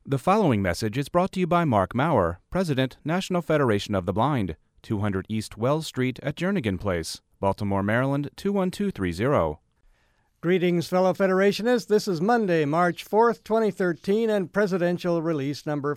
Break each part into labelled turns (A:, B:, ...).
A: The following message is brought to you by Mark Maurer, President, National Federation of the Blind, 200 East Wells Street at Jernigan Place, Baltimore, Maryland, 21230.
B: Greetings, fellow Federationists. This is Monday, March 4th, 2013, and Presidential Release number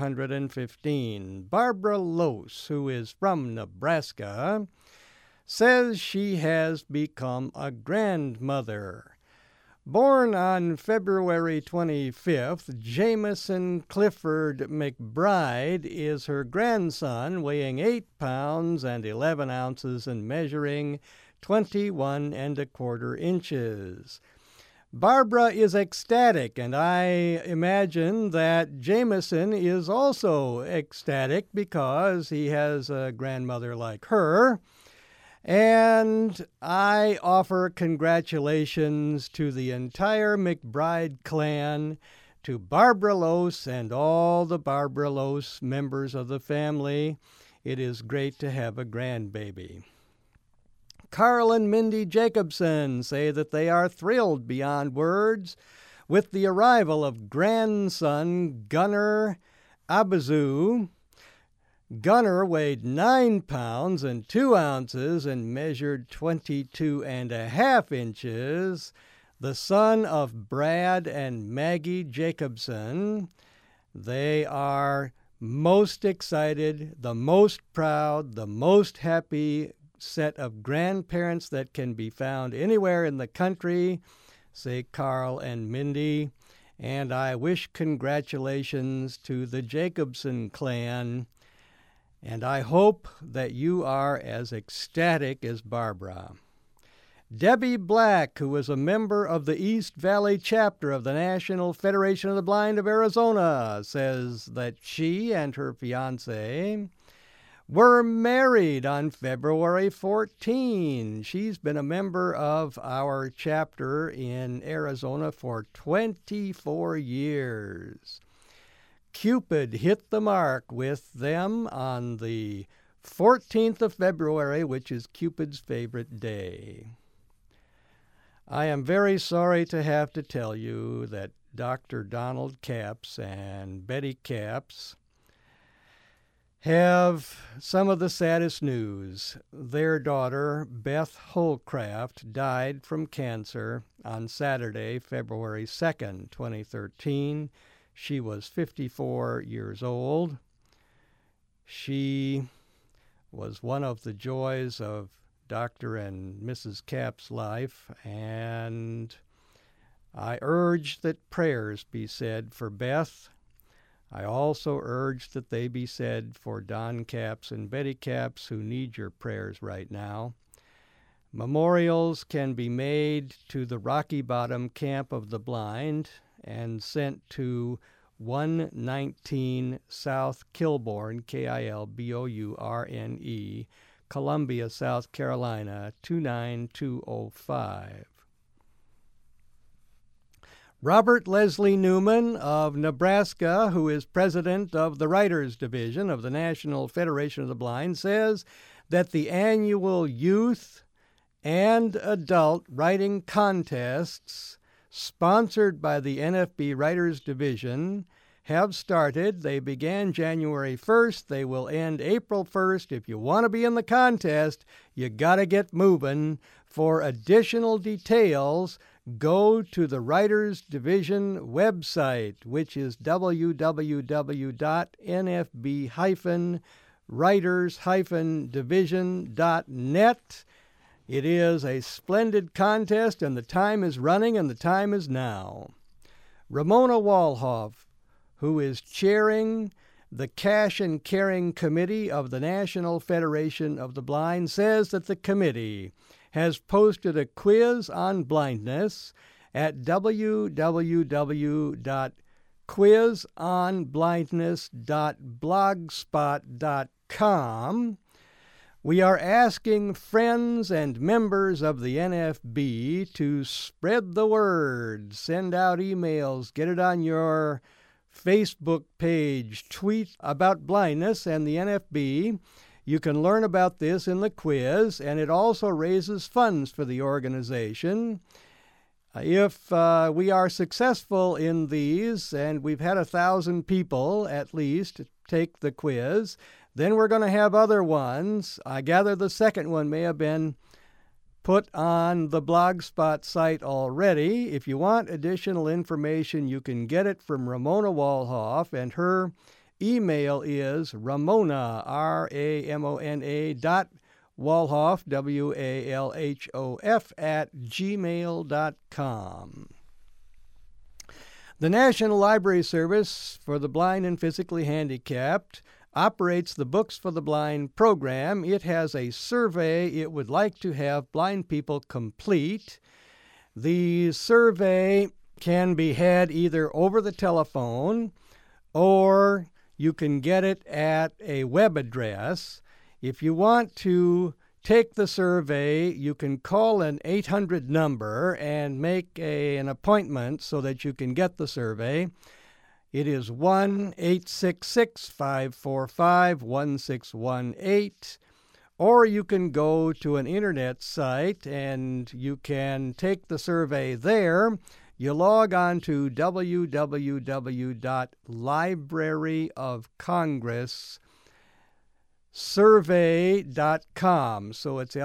B: 415. Barbara Lose, who is from Nebraska, says she has become a grandmother. Born on February 25th, Jameson Clifford McBride is her grandson, weighing 8 pounds and 11 ounces and measuring 21 1/4 inches. Barbara is ecstatic, and I imagine that Jameson is also ecstatic because he has a grandmother like her. And I offer congratulations to the entire McBride clan, to Barbara Lose and all the Barbara Lose members of the family. It is great to have a grandbaby. Carl and Mindy Jacobson say that they are thrilled beyond words with the arrival of grandson Gunnar Abazu. Gunnar weighed 9 pounds and 2 ounces and measured 22 1/2 inches, the son of Brad and Maggie Jacobson. They are most excited, the most proud, the most happy set of grandparents that can be found anywhere in the country, say Carl and Mindy. And I wish congratulations to the Jacobson clan. And I hope that you are as ecstatic as Barbara. Debbie Black, who is a member of the East Valley chapter of the National Federation of the Blind of Arizona, says that she and her fiancé were married on February 14. She's been a member of our chapter in Arizona for 24 years. Cupid hit the mark with them on the 14th of February, which is Cupid's favorite day. I am very sorry to have to tell you that Dr. Donald Capps and Betty Capps have some of the saddest news. Their daughter, Beth Holcraft, died from cancer on Saturday, February 2nd, 2013. She was 54 years old. She was one of the joys of Dr. and Mrs. Capps' life, and I urge that prayers be said for Beth. I also urge that they be said for Don Capps and Betty Capps, who need your prayers right now. Memorials can be made to the Rocky Bottom Camp of the Blind and sent to 119 South Kilbourne, Kilbourne, Columbia, South Carolina, 29205. Robert Leslie Newman of Nebraska, who is president of the Writers Division of the National Federation of the Blind, says that the annual youth and adult writing contests sponsored by the NFB Writers Division have started. They began January 1st. They will end April 1st. If you want to be in the contest, you got to get moving. For additional details, go to the Writers Division website, which is www.nfb-writers-division.net. It is a splendid contest, and the time is running, and the time is now. Ramona Walhoff, who is chairing the Cash and Caring Committee of the National Federation of the Blind, says that the committee has posted a quiz on blindness at www.quizonblindness.blogspot.com. We are asking friends and members of the NFB to spread the word, send out emails, get it on your Facebook page, tweet about blindness and the NFB. You can learn about this in the quiz, and it also raises funds for the organization. If we are successful in these, and we've had 1,000 people at least take the quiz, then we're going to have other ones. I gather the second one may have been put on the Blogspot site already. If you want additional information, you can get it from Ramona Walhoff, and her email is Ramona, R-A-M-O-N-A Walhoff, W-A-L-H-O-F, @gmail.com. The National Library Service for the Blind and Physically Handicapped operates the Books for the Blind program. It has a survey it would like to have blind people complete. The survey can be had either over the telephone or you can get it at a web address. If you want to take the survey, you can call an 800 number and make an appointment so that you can get the survey. It is 1-866-545-1618, or you can go to an internet site and you can take the survey there. You log on to www.libraryofcongress.survey.com. So it's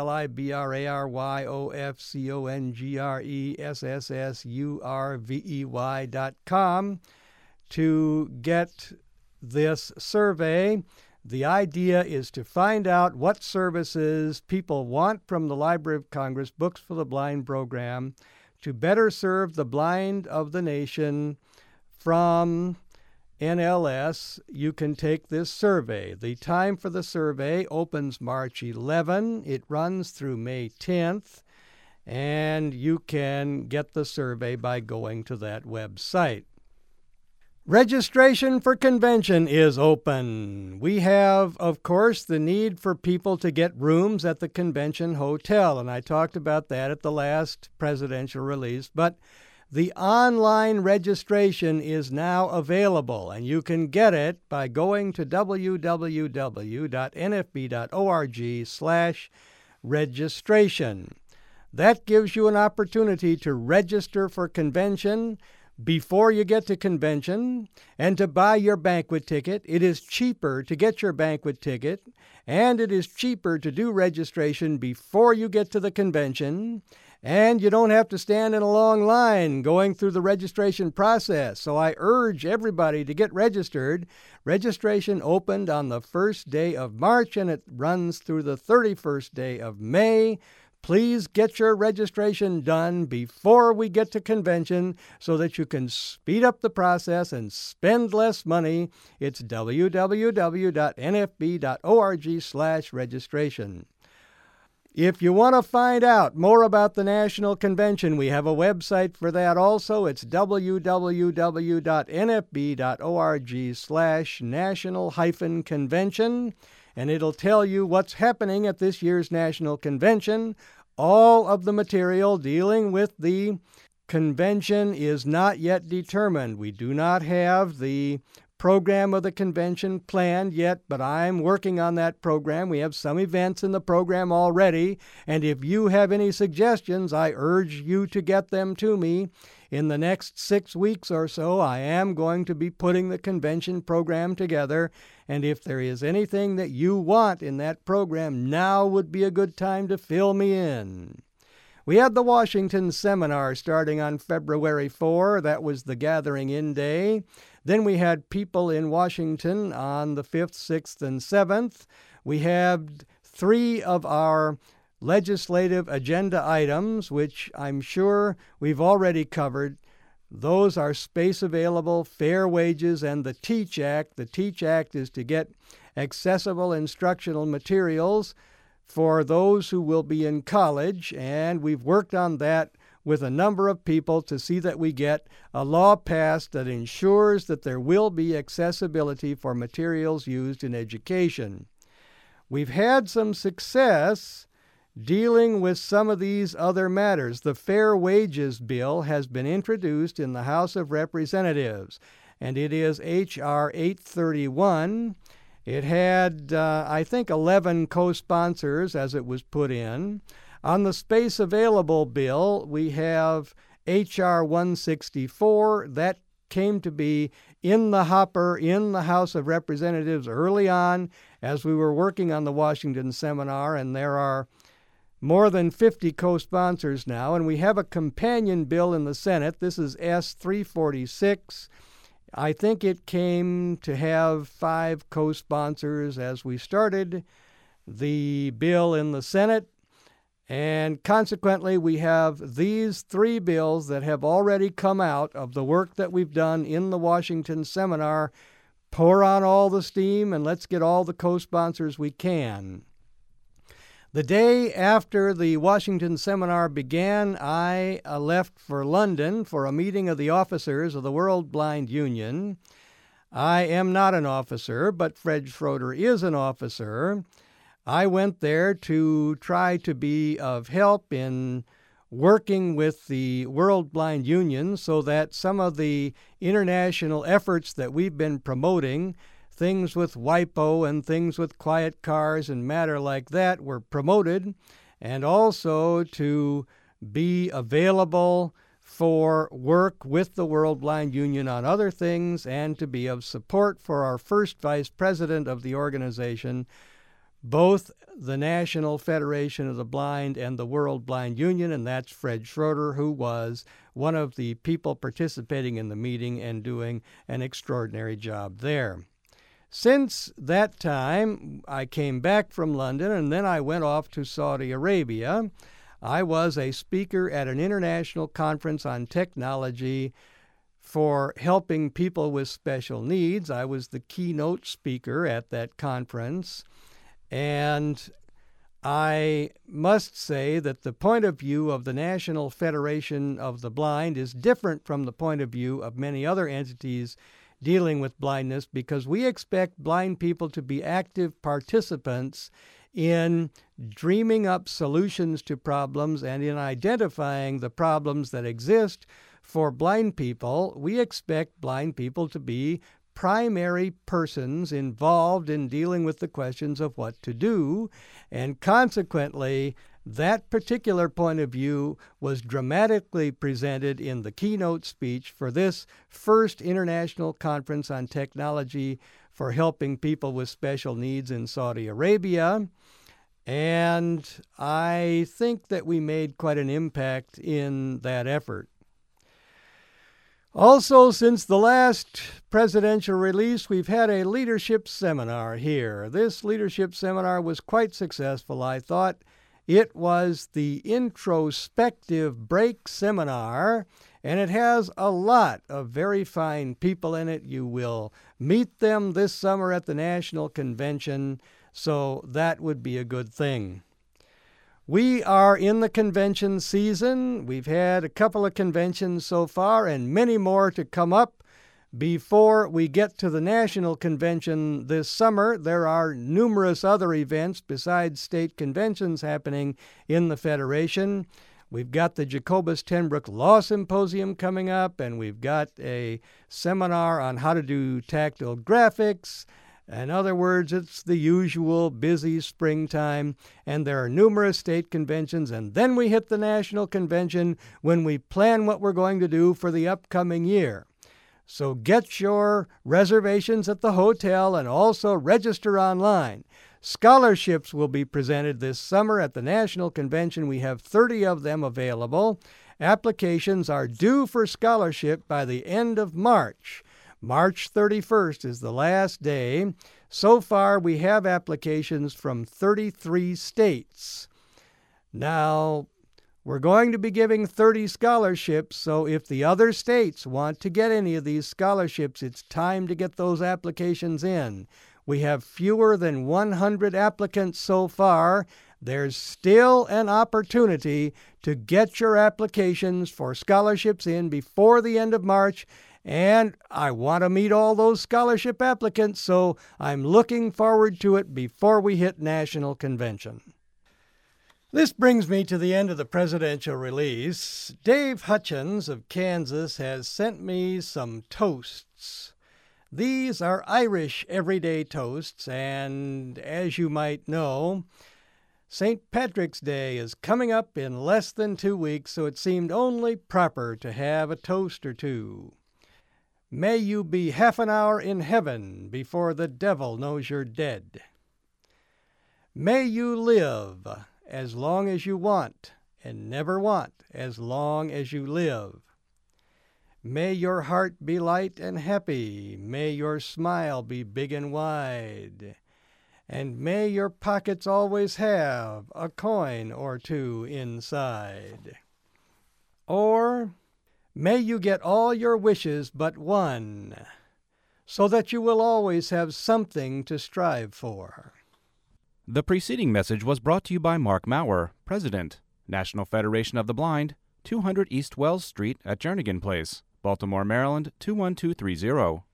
B: libraryofcongresssurvey.com to get this survey. The idea is to find out what services people want from the Library of Congress Books for the Blind program to better serve the blind of the nation. From NLS, you can take this survey. The time for the survey opens March 11. It runs through May 10th, and you can get the survey by going to that website. Registration for convention is open. We have, of course, the need for people to get rooms at the convention hotel, and I talked about that at the last presidential release, but the online registration is now available, and you can get it by going to www.nfb.org/registration. That gives you an opportunity to register for convention before you get to convention and to buy your banquet ticket. It is cheaper to get your banquet ticket, and it is cheaper to do registration before you get to the convention, and you don't have to stand in a long line going through the registration process. So I urge everybody to get registered. Registration opened on the first day of March, and it runs through the 31st day of May. Please get your registration done before we get to convention so that you can speed up the process and spend less money. It's www.nfb.org/registration. If you want to find out more about the National Convention, we have a website for that also. It's www.nfb.org/national-convention. And it'll tell you what's happening at this year's National Convention. All of the material dealing with the convention is not yet determined. We do not have the program of the convention planned yet, but I'm working on that program. We have some events in the program already, and if you have any suggestions, I urge you to get them to me. In the next 6 weeks or so, I am going to be putting the convention program together, and if there is anything that you want in that program, now would be a good time to fill me in. We had the Washington Seminar starting on February 4. That was the gathering-in day. Then we had people in Washington on the 5th, 6th, and 7th. We had 3 of our legislative agenda items, which I'm sure we've already covered. Those are space available, fair wages, and the TEACH Act. The TEACH Act is to get accessible instructional materials for those who will be in college, and we've worked on that with a number of people to see that we get a law passed that ensures that there will be accessibility for materials used in education. We've had some success dealing with some of these other matters. The Fair Wages Bill has been introduced in the House of Representatives, and it is H.R. 831. It had, I think, 11 co-sponsors as it was put in. On the Space Available bill, we have H.R. 164. That came to be in the hopper in the House of Representatives early on as we were working on the Washington Seminar, and there are more than 50 co-sponsors now, and we have a companion bill in the Senate. This is S-346. I think it came to have 5 co-sponsors as we started the bill in the Senate, and consequently we have these 3 bills that have already come out of the work that we've done in the Washington Seminar. Pour on all the steam and let's get all the co-sponsors we can. The day after the Washington Seminar began, I left for London for a meeting of the officers of the World Blind Union. I am not an officer, but Fred Schroeder is an officer. I went there to try to be of help in working with the World Blind Union so that some of the international efforts that we've been promoting, things with WIPO and things with quiet cars and matter like that, were promoted, and also to be available for work with the World Blind Union on other things, and to be of support for our first vice president of the organization, both the National Federation of the Blind and the World Blind Union, and that's Fred Schroeder, who was one of the people participating in the meeting and doing an extraordinary job there. Since that time, I came back from London, and then I went off to Saudi Arabia. I was a speaker at an international conference on technology for helping people with special needs. I was the keynote speaker at that conference. And I must say that the point of view of the National Federation of the Blind is different from the point of view of many other entities dealing with blindness, because we expect blind people to be active participants in dreaming up solutions to problems and in identifying the problems that exist for blind people. We expect blind people to be primary persons involved in dealing with the questions of what to do, and consequently, that particular point of view was dramatically presented in the keynote speech for this first international conference on technology for helping people with special needs in Saudi Arabia, and I think that we made quite an impact in that effort. Also, since the last presidential release, we've had a leadership seminar here. This leadership seminar was quite successful, I thought. It was the introspective break seminar, and it has a lot of very fine people in it. You will meet them this summer at the National Convention, so that would be a good thing. We are in the convention season. We've had a couple of conventions so far and many more to come up before we get to the National Convention this summer. There are numerous other events besides state conventions happening in the Federation. We've got the Jacobus Tenbrook Law Symposium coming up, and we've got a seminar on how to do tactile graphics. In other words, it's the usual busy springtime, and there are numerous state conventions, and then we hit the National Convention when we plan what we're going to do for the upcoming year. So get your reservations at the hotel and also register online. Scholarships will be presented this summer at the National Convention. We have 30 of them available. Applications are due for scholarship by the end of March. March 31st is the last day. So far, we have applications from 33 states. Now, we're going to be giving 30 scholarships, so if the other states want to get any of these scholarships, it's time to get those applications in. We have fewer than 100 applicants so far. There's still an opportunity to get your applications for scholarships in before the end of March, and I want to meet all those scholarship applicants, so I'm looking forward to it before we hit National Convention. This brings me to the end of the presidential release. Dave Hutchins of Kansas has sent me some toasts. These are Irish everyday toasts, and as you might know, St. Patrick's Day is coming up in less than 2 weeks, so it seemed only proper to have a toast or two. May you be half an hour in heaven before the devil knows you're dead. May you live as long as you want, and never want as long as you live. May your heart be light and happy. May your smile be big and wide. And may your pockets always have a coin or two inside. Or may you get all your wishes but one, so that you will always have something to strive for.
A: The preceding message was brought to you by Mark Maurer, President, National Federation of the Blind, 200 East Wells Street at Jernigan Place, Baltimore, Maryland, 21230.